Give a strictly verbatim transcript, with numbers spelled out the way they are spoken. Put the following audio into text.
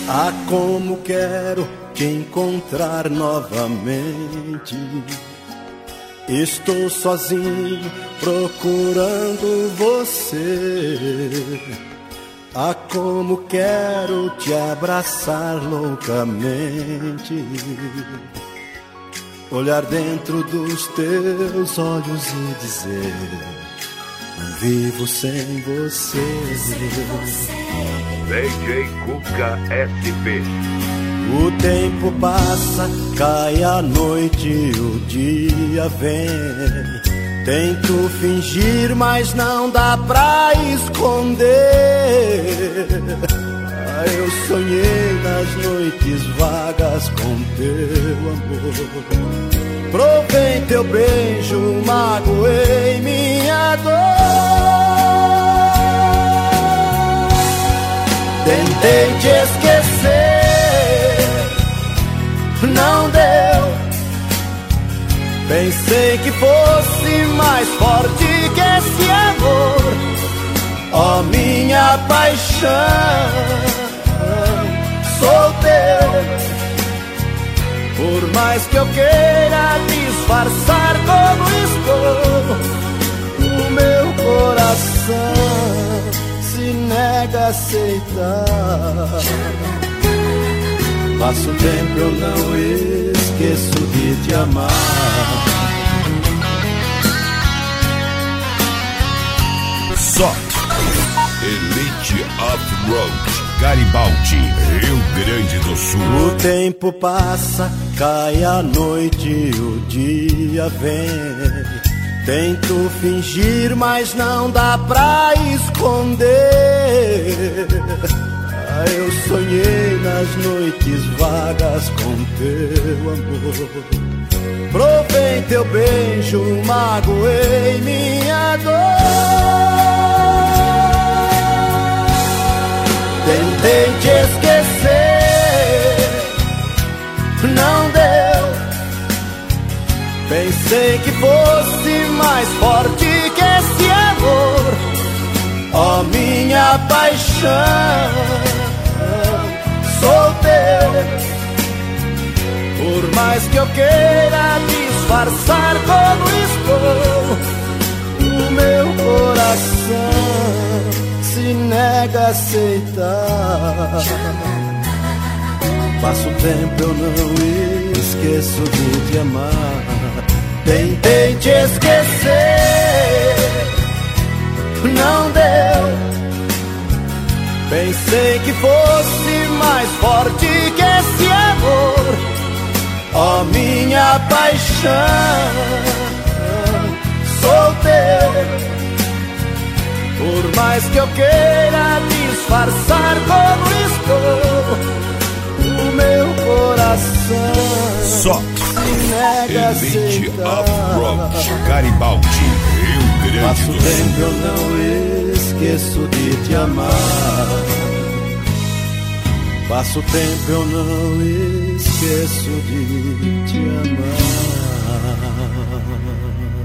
Ah, como quero te encontrar novamente. Estou sozinho procurando você. Ah, como quero te abraçar loucamente. Olhar dentro dos teus olhos e dizer: não vivo sem você. D J Cuca S P. O tempo passa, cai a noite, o dia vem. Tento fingir, mas não dá pra esconder. Ah, eu sonhei nas noites vagas com teu amor. Provei teu beijo, magoei minha dor. Tentei te esquecer, não deu. Pensei que fosse mais forte que esse amor. Ó, minha paixão, sou teu. Por mais que eu queira disfarçar como estou, o meu coração se nega a aceitar. Passo tempo, eu não esqueço de te amar. Só Elite Off-Road, Garibaldi, Rio Grande do Sul. O tempo passa, cai a noite, o dia vem. Tento fingir, mas não dá pra esconder. Ah, eu sonhei nas noites vagas com teu amor. Provei teu beijo, magoei minha dor. Tentei te esquecer, não deu. Pensei que fosse mais forte que esse amor. Ó, minha paixão, sou teu. Por mais que eu queira disfarçar como estou, o meu coração se nega a aceitar. Passo tempo, eu não esqueço de te amar. Tentei te esquecer, não deu. Pensei que fosse mais forte que esse amor. Ó, minha paixão, sou teu. Por mais que eu queira disfarçar como estou, o meu coração Só Elite Off-Road, Garibaldi, Rio Grande Passo do tempo, Sul. eu não esqueço de te amar. Passo tempo, eu não esqueço de te amar.